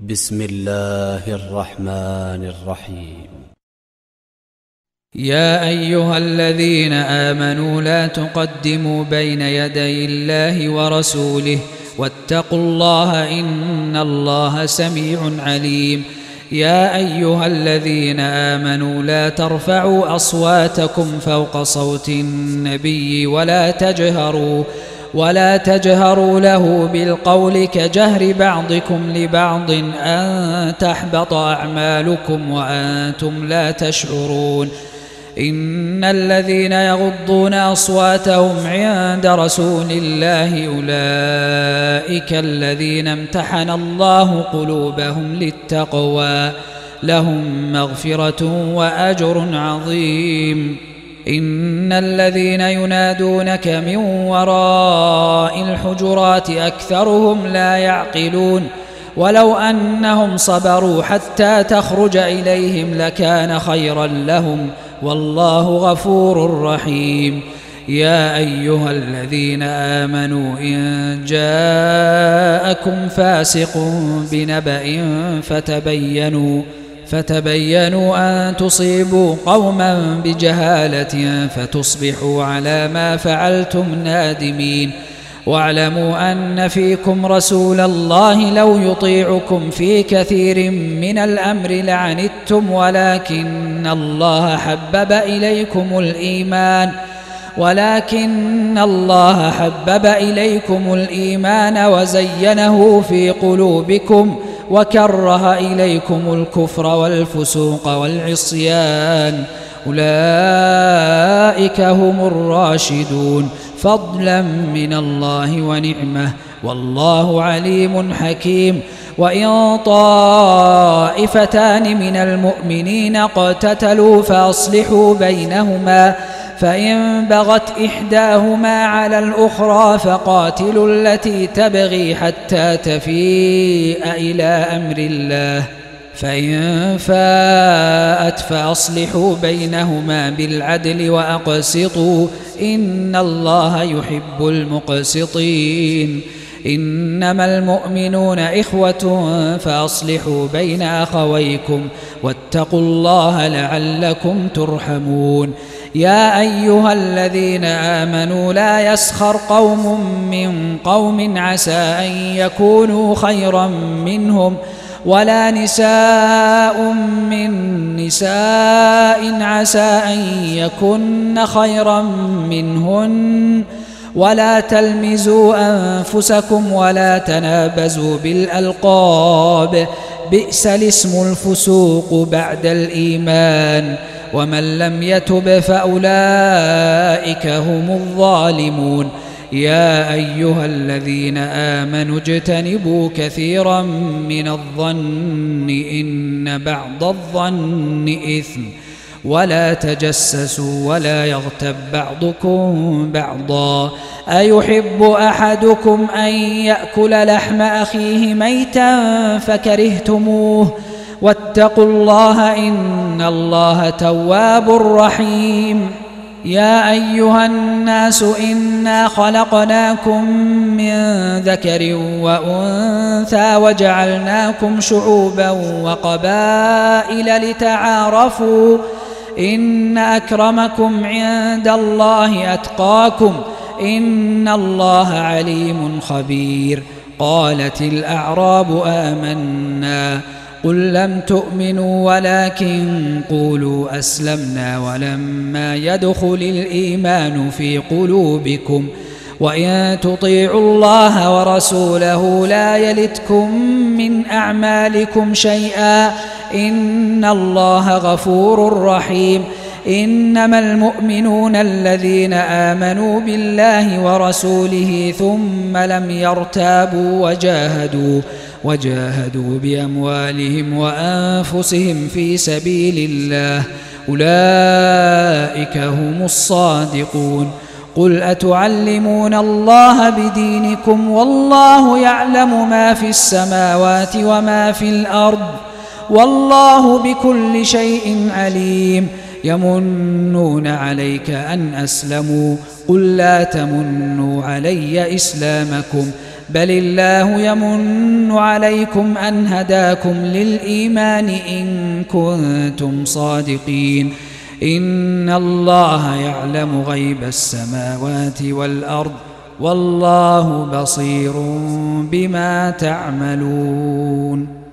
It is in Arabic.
بسم الله الرحمن الرحيم. يا أيها الذين آمنوا لا تقدموا بين يدي الله ورسوله واتقوا الله إن الله سميع عليم. يا أيها الذين آمنوا لا ترفعوا أصواتكم فوق صوت النبي ولا تجهروا له بالقول كجهر بعضكم لبعض أن تحبط أعمالكم وأنتم لا تشعرون. إن الذين يغضون أصواتهم عند رسول الله أولئك الذين امتحن الله قلوبهم للتقوى لهم مغفرة وأجر عظيم. إن الذين ينادونك من وراء الحجرات أكثرهم لا يعقلون. ولو أنهم صبروا حتى تخرج إليهم لكان خيرا لهم والله غفور رحيم. يا أيها الذين آمنوا إن جاءكم فاسق بنبأ فتبينوا أن تصيبوا قوما بجهالة فتصبحوا على ما فعلتم نادمين. واعلموا أن فيكم رسول الله لو يطيعكم في كثير من الأمر لعنتم ولكن الله حبب إليكم الإيمان وزينه في قلوبكم وكره إليكم الكفر والفسوق والعصيان أولئك هم الراشدون فضلا من الله ونعمة والله عليم حكيم. وإن طائفتان من المؤمنين اقتتلوا فأصلحوا بينهما فإن بغت إحداهما على الأخرى فقاتلوا التي تبغي حتى تفيء إلى أمر الله فإن فاءت فأصلحوا بينهما بالعدل وأقسطوا إن الله يحب المقسطين. إنما المؤمنون إخوة فأصلحوا بين أخويكم واتقوا الله لعلكم ترحمون. يا أيها الذين آمنوا لا يسخر قوم من قوم عسى أن يكونوا خيرا منهم ولا نساء من نساء عسى أن يكن خيرا منهن ولا تلمزوا أنفسكم ولا تنابزوا بالألقاب بئس الاسم الفسوق بعد الإيمان ومن لم يتب فأولئك هم الظالمون. يا أيها الذين آمنوا اجتنبوا كثيرا من الظن إن بعض الظن إثم ولا تجسسوا ولا يغتب بعضكم بعضا أيحب أحدكم أن يأكل لحم أخيه ميتا فكرهتموه واتقوا الله إن الله تواب رحيم. يا أيها الناس إنا خلقناكم من ذكر وأنثى وجعلناكم شعوبا وقبائل لتعارفوا إن أكرمكم عند الله أتقاكم إن الله عليم خبير. قالت الأعراب آمنا قل لم تؤمنوا ولكن قولوا أسلمنا ولما يدخل الإيمان في قلوبكم وإن تطيعوا الله ورسوله لا يلتكم من أعمالكم شيئا إن الله غفور رحيم. إنما المؤمنون الذين آمنوا بالله ورسوله ثم لم يرتابوا وجاهدوا بأموالهم وأنفسهم في سبيل الله أولئك هم الصادقون. قل أتعلمون الله بدينكم والله يعلم ما في السماوات وما في الأرض والله بكل شيء عليم. يمنون عليك أن أسلموا قل لا تمنوا علي إسلامكم بل الله يمن عليكم أن هداكم للإيمان إن كنتم صادقين إن الله يعلم غيب السماوات والأرض والله بصير بما تعملون